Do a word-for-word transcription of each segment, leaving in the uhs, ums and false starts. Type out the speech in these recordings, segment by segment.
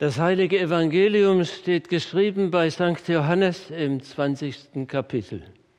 Das heilige Evangelium steht geschrieben bei Sankt Johannes im zwanzigsten Kapitel.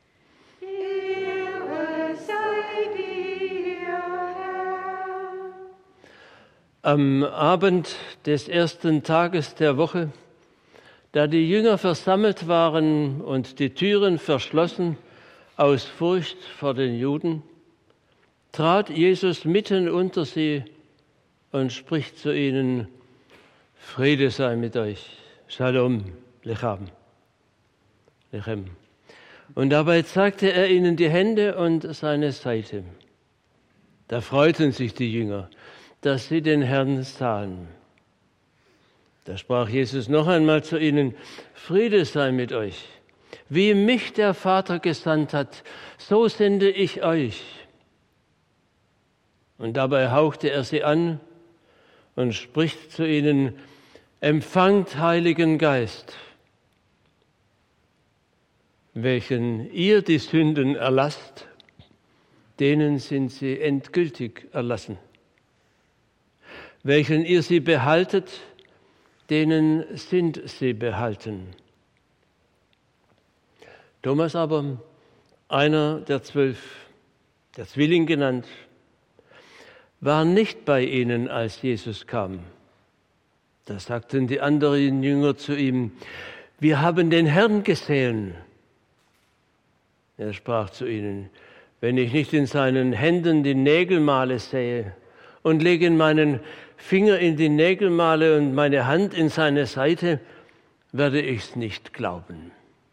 Ehre sei dir, Herr. Am Abend des ersten Tages der Woche, da die Jünger versammelt waren und die Türen verschlossen aus Furcht vor den Juden, trat Jesus mitten unter sie und spricht zu ihnen: Friede sei mit euch. Shalom, Lechem. Lechem. Und dabei zeigte er ihnen die Hände und seine Seite. Da freuten sich die Jünger, dass sie den Herrn sahen. Da sprach Jesus noch einmal zu ihnen: Friede sei mit euch. Wie mich der Vater gesandt hat, so sende ich euch. Und dabei hauchte er sie an und spricht zu ihnen: Empfangt Heiligen Geist, welchen ihr die Sünden erlasst, denen sind sie endgültig erlassen. Welchen ihr sie behaltet, denen sind sie behalten. Thomas aber, einer der zwölf, der Zwilling genannt, war nicht bei ihnen, als Jesus kam. Da sagten die anderen Jünger zu ihm: Wir haben den Herrn gesehen. Er sprach zu ihnen: Wenn ich nicht in seinen Händen die Nägelmale sehe und lege meinen Finger in die Nägelmale und meine Hand in seine Seite, werde ich's nicht glauben.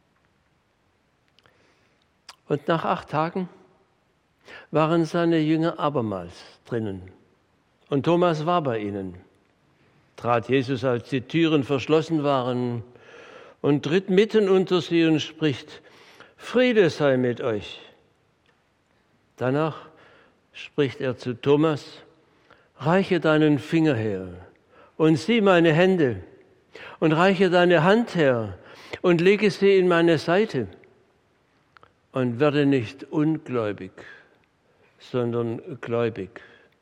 Und nach acht Tagen waren seine Jünger abermals drinnen. Und Thomas war bei ihnen. Trat Jesus, als die Türen verschlossen waren, und tritt mitten unter sie und spricht: Friede sei mit euch. Danach spricht er zu Thomas: Reiche deinen Finger her und sieh meine Hände, und reiche deine Hand her und lege sie in meine Seite, und werde nicht ungläubig, sondern gläubig.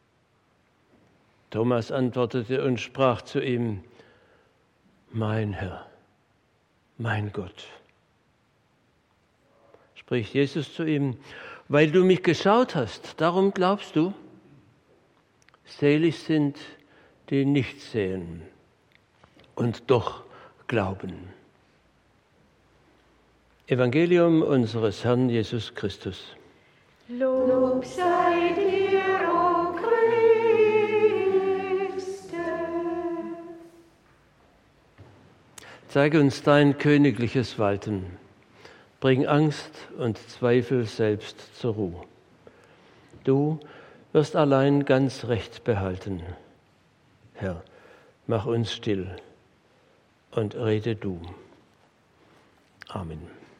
Thomas antwortete und sprach zu ihm: Mein Herr, mein Gott. Spricht Jesus zu ihm: Weil du mich geschaut hast, darum glaubst du? Selig sind, die nicht sehen und doch glauben. Evangelium unseres Herrn Jesus Christus. Lob sei dir, o Christe. Zeige uns dein königliches Walten. Bring Angst und Zweifel selbst zur Ruhe. Du wirst allein ganz Recht behalten. Herr, mach uns still und rede du. Amen.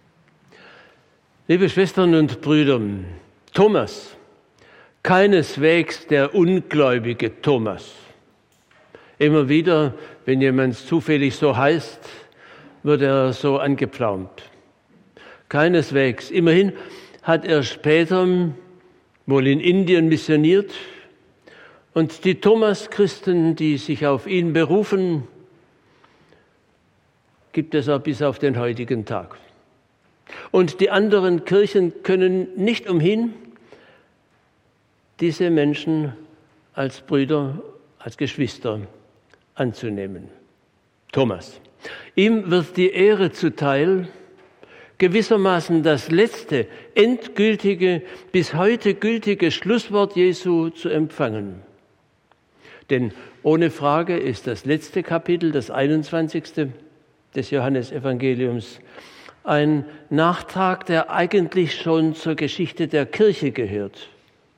Liebe Schwestern und Brüder, Thomas, keineswegs der ungläubige Thomas. Immer wieder, wenn jemand zufällig so heißt, wird er so angepflaumt. Keineswegs. Immerhin hat er später wohl in Indien missioniert, und die Thomas-Christen, die sich auf ihn berufen, gibt es auch bis auf den heutigen Tag. Und die anderen Kirchen können nicht umhin, diese Menschen als Brüder, als Geschwister anzunehmen. Thomas. Ihm wird die Ehre zuteil, gewissermaßen das letzte, endgültige, bis heute gültige Schlusswort Jesu zu empfangen. Denn ohne Frage ist das letzte Kapitel, das einundzwanzigste des Johannesevangeliums, ein Nachtrag, der eigentlich schon zur Geschichte der Kirche gehört.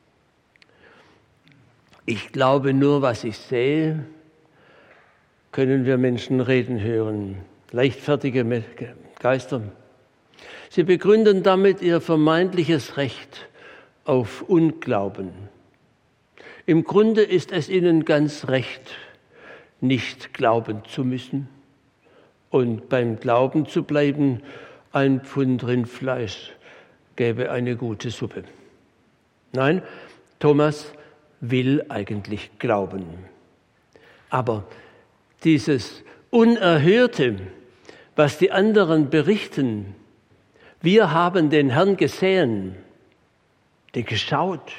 Ich glaube nur, was ich sehe, können wir Menschen reden hören, leichtfertige Geister. Sie begründen damit ihr vermeintliches Recht auf Unglauben. Im Grunde ist es ihnen ganz recht, nicht glauben zu müssen und beim Glauben zu bleiben. Ein Pfund Rindfleisch gäbe eine gute Suppe. Nein, Thomas will eigentlich glauben. Aber dieses Unerhörte, was die anderen berichten. Wir haben den Herrn gesehen, den geschaut.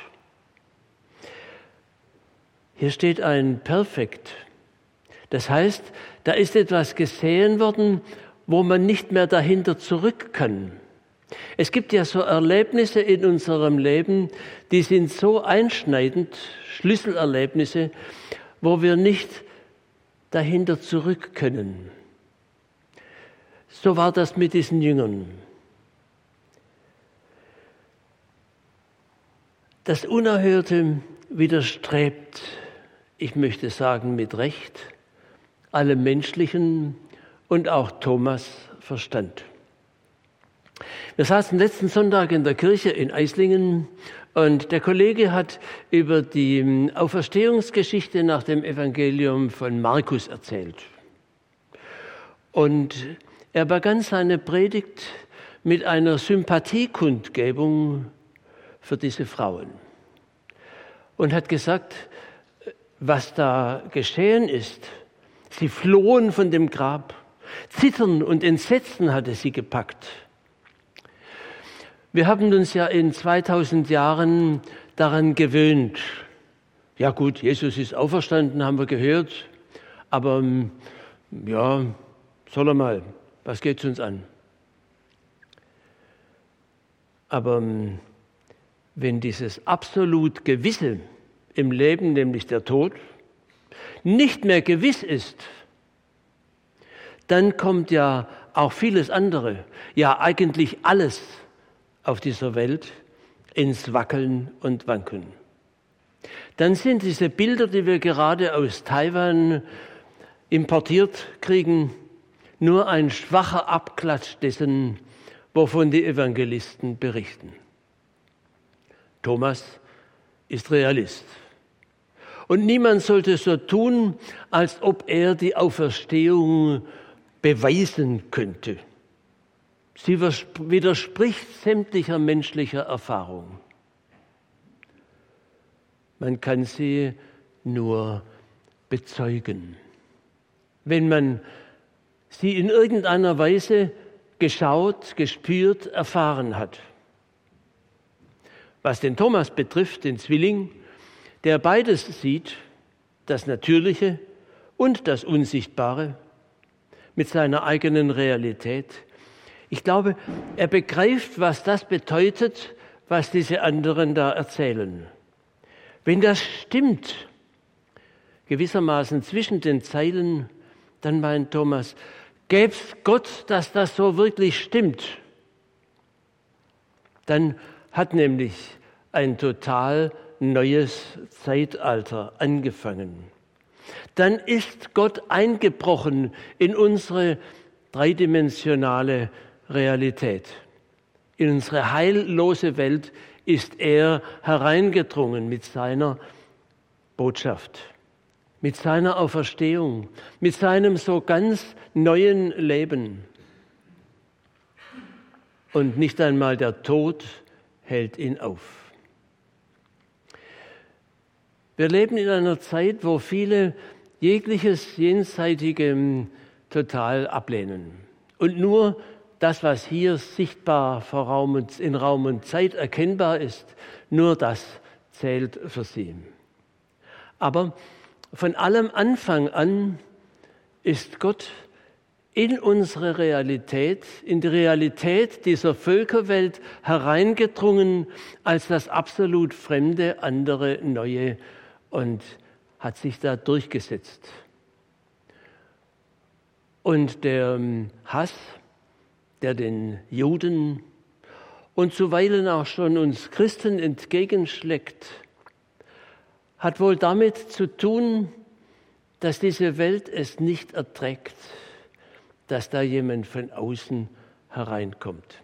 Hier steht ein Perfekt. Das heißt, da ist etwas gesehen worden, wo man nicht mehr dahinter zurück kann. Es gibt ja so Erlebnisse in unserem Leben, die sind so einschneidend, Schlüsselerlebnisse, wo wir nicht dahinter zurück können. So war das mit diesen Jüngern. Das Unerhörte widerstrebt, ich möchte sagen mit Recht, allem menschlichen und auch Thomas Verstand. Wir saßen letzten Sonntag in der Kirche in Eislingen und der Kollege hat über die Auferstehungsgeschichte nach dem Evangelium von Markus erzählt. Und er begann seine Predigt mit einer Sympathiekundgebung für diese Frauen und hat gesagt, was da geschehen ist. Sie flohen von dem Grab. Zittern und Entsetzen hatte sie gepackt. Wir haben uns ja in zweitausend Jahren daran gewöhnt. Ja gut, Jesus ist auferstanden, haben wir gehört. Aber ja, soll er mal, was geht's uns an? Aber wenn dieses absolut Gewisse im Leben, nämlich der Tod, nicht mehr gewiss ist, dann kommt ja auch vieles andere, ja eigentlich alles auf dieser Welt ins Wackeln und Wanken. Dann sind diese Bilder, die wir gerade aus Taiwan importiert kriegen, nur ein schwacher Abklatsch dessen, wovon die Evangelisten berichten. Thomas ist Realist. Und niemand sollte so tun, als ob er die Auferstehung beweisen könnte. Sie widerspricht sämtlicher menschlicher Erfahrung. Man kann sie nur bezeugen. Wenn man sie in irgendeiner Weise geschaut, gespürt, erfahren hat. Was den Thomas betrifft, den Zwilling, der beides sieht, das Natürliche und das Unsichtbare, mit seiner eigenen Realität. Ich glaube, er begreift, was das bedeutet, was diese anderen da erzählen. Wenn das stimmt, gewissermaßen zwischen den Zeilen, dann meint Thomas, gäb's Gott, dass das so wirklich stimmt. Dann hat nämlich ein total neues Zeitalter angefangen. Dann ist Gott eingebrochen in unsere dreidimensionale Realität. In unsere heillose Welt ist er hereingedrungen mit seiner Botschaft, mit seiner Auferstehung, mit seinem so ganz neuen Leben. Und nicht einmal der Tod hält ihn auf. Wir leben in einer Zeit, wo viele jegliches Jenseitige total ablehnen und nur das, was hier sichtbar vor Raum und, in Raum und Zeit erkennbar ist, nur das zählt für sie. Aber von allem Anfang an ist Gott in unsere Realität, in die Realität dieser Völkerwelt hereingedrungen als das absolut fremde, andere, neue und hat sich da durchgesetzt. Und der Hass, der den Juden und zuweilen auch schon uns Christen entgegenschlägt, hat wohl damit zu tun, dass diese Welt es nicht erträgt, dass da jemand von außen hereinkommt.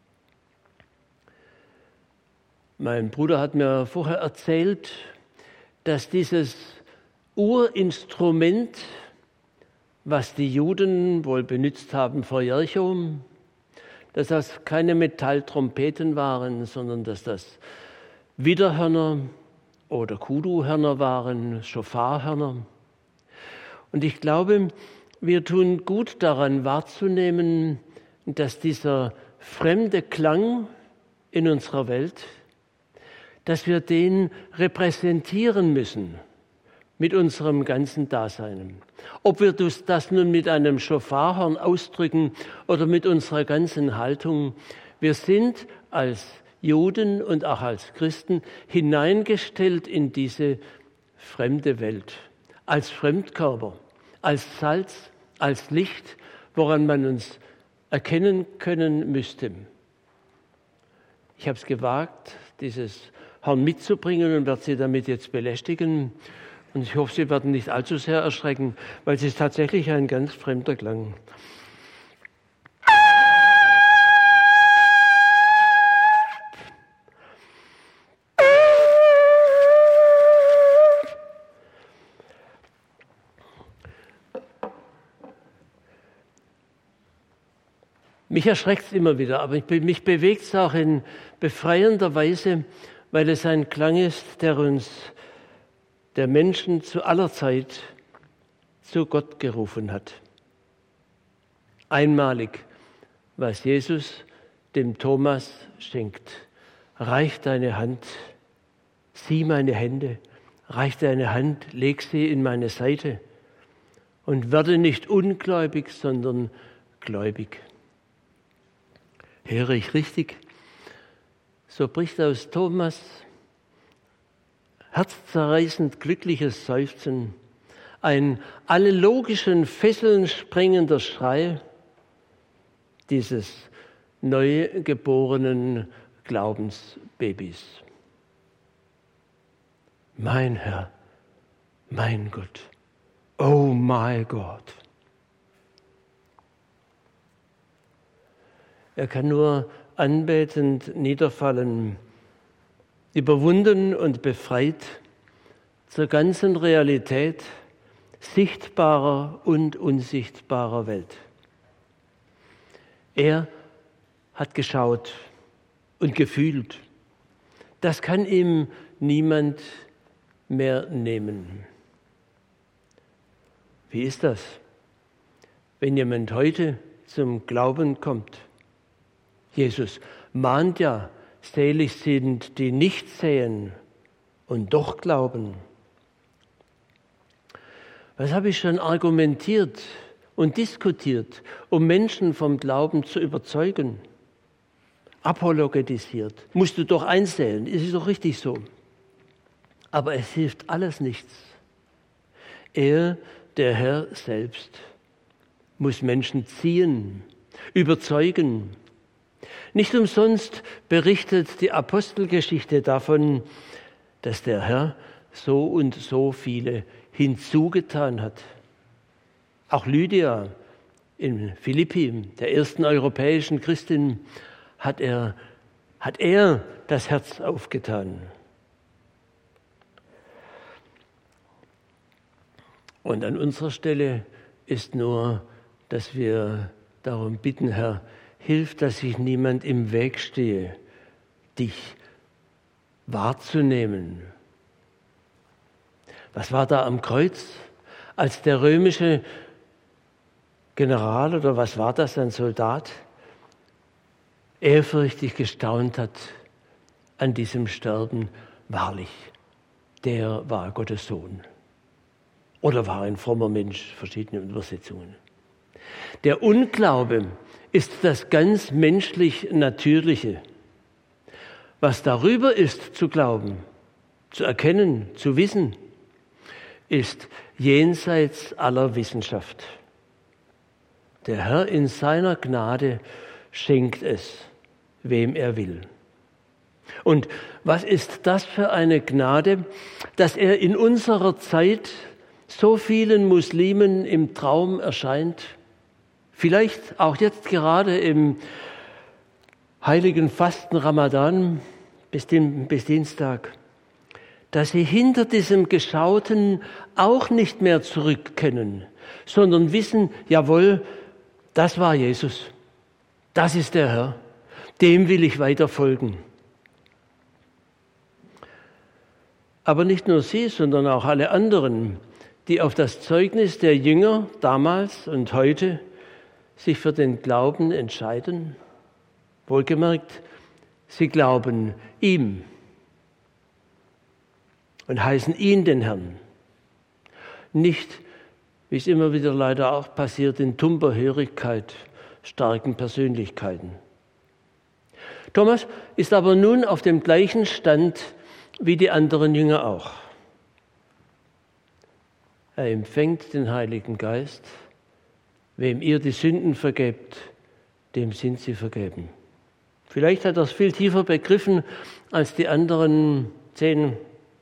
Mein Bruder hat mir vorher erzählt, dass dieses Urinstrument, was die Juden wohl benutzt haben vor Jericho, dass das keine Metalltrompeten waren, sondern dass das Widderhörner oder Kudu-Hörner waren, Schofarhörner. Und ich glaube, Wir tun gut daran wahrzunehmen, dass dieser fremde Klang in unserer Welt, dass wir den repräsentieren müssen mit unserem ganzen Dasein. Ob wir das nun mit einem Schofarhorn ausdrücken oder mit unserer ganzen Haltung, wir sind als Juden und auch als Christen hineingestellt in diese fremde Welt, als Fremdkörper, als Salz, als Licht, woran man uns erkennen können müsste. Ich habe es gewagt, dieses Horn mitzubringen und werde Sie damit jetzt belästigen. Und ich hoffe, Sie werden nicht allzu sehr erschrecken, weil es ist tatsächlich ein ganz fremder Klang. Mich erschreckt es immer wieder, aber mich bewegt es auch in befreiender Weise, weil es ein Klang ist, der uns, der Menschen zu aller Zeit zu Gott gerufen hat. Einmalig, was Jesus dem Thomas schenkt. Reich deine Hand, sieh meine Hände, reich deine Hand, leg sie in meine Seite und werde nicht ungläubig, sondern gläubig. Höre ich richtig? So bricht aus Thomas herzzerreißend glückliches Seufzen, ein alle logischen Fesseln sprengender Schrei dieses neugeborenen Glaubensbabys. Mein Herr, mein Gott, oh mein Gott. Er kann nur anbetend niederfallen, überwunden und befreit zur ganzen Realität sichtbarer und unsichtbarer Welt. Er hat geschaut und gefühlt. Das kann ihm niemand mehr nehmen. Wie ist das, wenn jemand heute zum Glauben kommt? Jesus mahnt ja, selig sind, die nicht sehen und doch glauben. Was habe ich schon argumentiert und diskutiert, um Menschen vom Glauben zu überzeugen? Apologetisiert. Musst du doch einsehen, es ist doch richtig so. Aber es hilft alles nichts. Er, der Herr selbst, muss Menschen ziehen, überzeugen. Nicht umsonst berichtet die Apostelgeschichte davon, dass der Herr so und so viele hinzugetan hat. Auch Lydia in Philippi, der ersten europäischen Christin, hat er, hat er das Herz aufgetan. Und an unserer Stelle ist nur, dass wir darum bitten, Herr, hilf, dass sich niemand im Weg stehe, dich wahrzunehmen. Was war da am Kreuz, als der römische General, oder was war das, ein Soldat, ehrfürchtig gestaunt hat an diesem Sterben? Wahrlich, der war Gottes Sohn. Oder war ein frommer Mensch, verschiedene Übersetzungen. Der Unglaube ist das ganz menschlich Natürliche. Was darüber ist zu glauben, zu erkennen, zu wissen, ist jenseits aller Wissenschaft. Der Herr in seiner Gnade schenkt es, wem er will. Und was ist das für eine Gnade, dass er in unserer Zeit so vielen Muslimen im Traum erscheint? Vielleicht auch jetzt gerade im heiligen Fasten Ramadan bis, dem, bis Dienstag, dass sie hinter diesem Geschauten auch nicht mehr zurückkennen, sondern wissen, jawohl, das war Jesus, das ist der Herr, dem will ich weiter folgen. Aber nicht nur sie, sondern auch alle anderen, die auf das Zeugnis der Jünger damals und heute sich für den Glauben entscheiden? Wohlgemerkt, sie glauben ihm und heißen ihn den Herrn. Nicht, wie es immer wieder leider auch passiert, in tumper Hörigkeit starken Persönlichkeiten. Thomas ist aber nun auf dem gleichen Stand wie die anderen Jünger auch. Er empfängt den Heiligen Geist. Wem ihr die Sünden vergebt, dem sind sie vergeben. Vielleicht hat er es viel tiefer begriffen als die anderen zehn.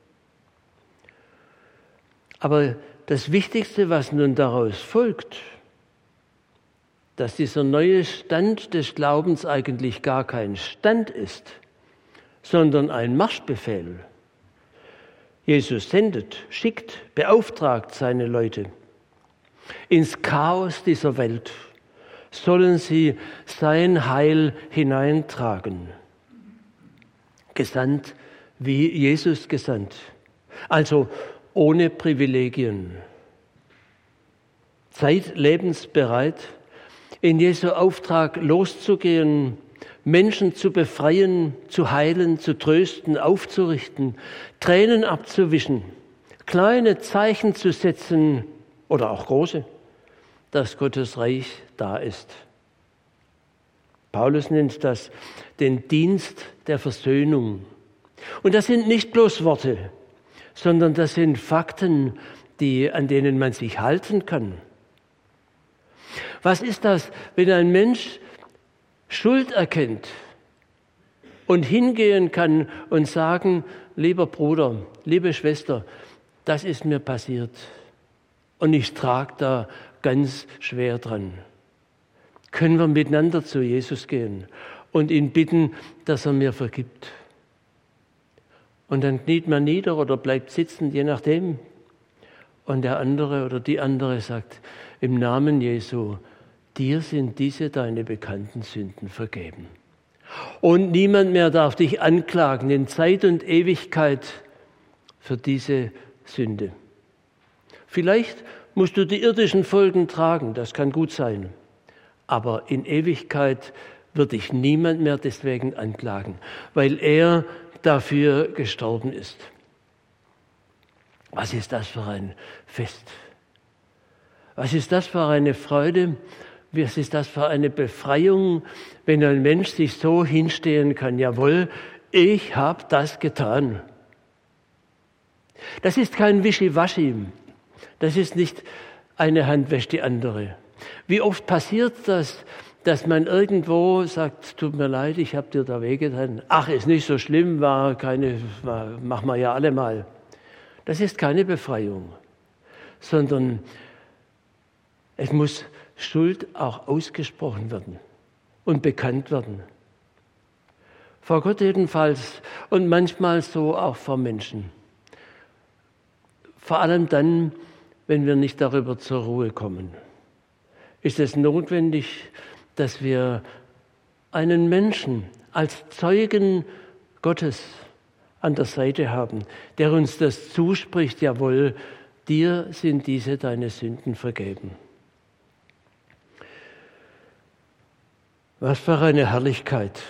Aber das Wichtigste, was nun daraus folgt, dass dieser neue Stand des Glaubens eigentlich gar kein Stand ist, sondern ein Marschbefehl. Jesus sendet, schickt, beauftragt seine Leute. Ins Chaos dieser Welt sollen sie sein Heil hineintragen. Gesandt wie Jesus gesandt. Also ohne Privilegien. Zeitlebens bereit, in Jesu Auftrag loszugehen, Menschen zu befreien, zu heilen, zu trösten, aufzurichten, Tränen abzuwischen, kleine Zeichen zu setzen oder auch große, dass Gottes Reich da ist. Paulus nennt das den Dienst der Versöhnung. Und das sind nicht bloß Worte, sondern das sind Fakten, die, an denen man sich halten kann. Was ist das, wenn ein Mensch Schuld erkennt und hingehen kann und sagen, lieber Bruder, liebe Schwester, das ist mir passiert und ich trage da ganz schwer dran. Können wir miteinander zu Jesus gehen und ihn bitten, dass er mir vergibt? Und dann kniet man nieder oder bleibt sitzen, je nachdem. Und der andere oder die andere sagt, im Namen Jesu, dir sind diese deine bekannten Sünden vergeben. Und niemand mehr darf dich anklagen in Zeit und Ewigkeit für diese Sünde. Vielleicht musst du die irdischen Folgen tragen, das kann gut sein. Aber in Ewigkeit wird dich niemand mehr deswegen anklagen, weil er dafür gestorben ist. Was ist das für ein Fest? Was ist das für eine Freude? Was ist das für eine Befreiung, wenn ein Mensch sich so hinstellen kann? Jawohl, ich habe das getan. Das ist kein Wischiwaschi. Das ist nicht eine Hand wäscht die andere. Wie oft passiert das, dass man irgendwo sagt, tut mir leid, ich habe dir da wehgetan. Ach, ist nicht so schlimm, war keine, war, machen wir ja alle mal. Das ist keine Befreiung, sondern es muss Schuld auch ausgesprochen werden und bekannt werden. Vor Gott jedenfalls und manchmal so auch vor Menschen. Vor allem dann, wenn wir nicht darüber zur Ruhe kommen, ist es notwendig, dass wir einen Menschen als Zeugen Gottes an der Seite haben, der uns das zuspricht, jawohl, dir sind diese deine Sünden vergeben. Was für eine Herrlichkeit.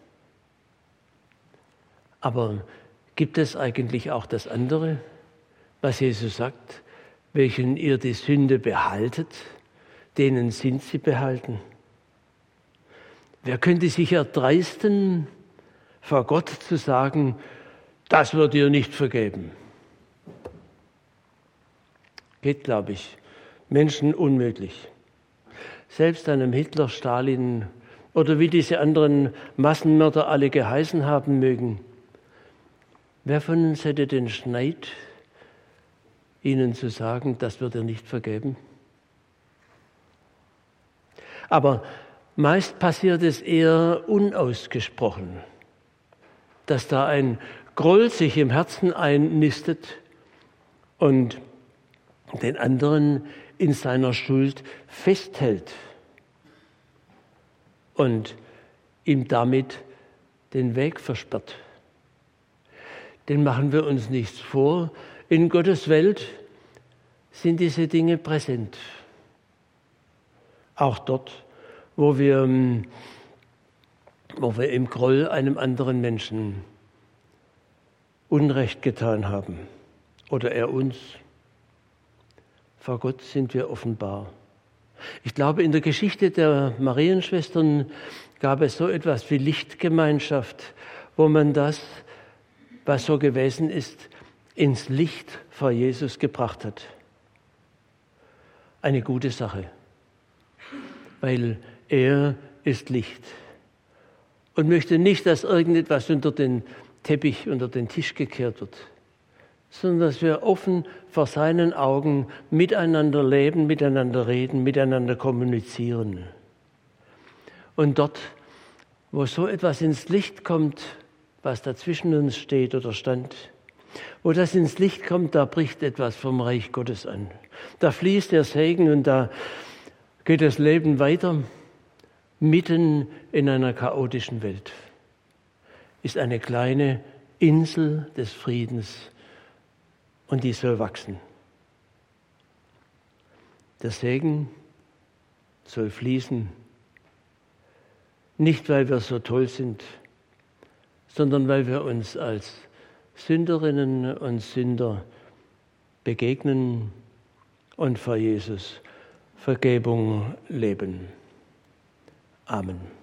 Aber gibt es eigentlich auch das andere, was Jesus sagt? Welchen ihr die Sünde behaltet, denen sind sie behalten. Wer könnte sich erdreisten, vor Gott zu sagen, das wird ihr nicht vergeben? Geht, glaube ich, Menschen unmöglich. Selbst einem Hitler, Stalin oder wie diese anderen Massenmörder alle geheißen haben mögen. Wer von uns hätte den Schneid, ihnen zu sagen, das wird ihr nicht vergeben? Aber meist passiert es eher unausgesprochen, dass da ein Groll sich im Herzen einnistet und den anderen in seiner Schuld festhält und ihm damit den Weg versperrt. Denn machen wir uns nichts vor, in Gottes Welt sind diese Dinge präsent. Auch dort, wo wir, wo wir im Groll einem anderen Menschen Unrecht getan haben oder er uns. Vor Gott sind wir offenbar. Ich glaube, in der Geschichte der Marienschwestern gab es so etwas wie Lichtgemeinschaft, wo man das, was so gewesen ist, ins Licht vor Jesus gebracht hat. Eine gute Sache, weil er ist Licht und möchte nicht, dass irgendetwas unter den Teppich, unter den Tisch gekehrt wird, sondern dass wir offen vor seinen Augen miteinander leben, miteinander reden, miteinander kommunizieren. Und dort, wo so etwas ins Licht kommt, was dazwischen uns steht oder stand, wo das ins Licht kommt, da bricht etwas vom Reich Gottes an. Da fließt der Segen und da geht das Leben weiter, mitten in einer chaotischen Welt. Ist eine kleine Insel des Friedens und die soll wachsen. Der Segen soll fließen, nicht weil wir so toll sind, sondern weil wir uns als Sünderinnen und Sünder begegnen und vor Jesus Vergebung leben. Amen.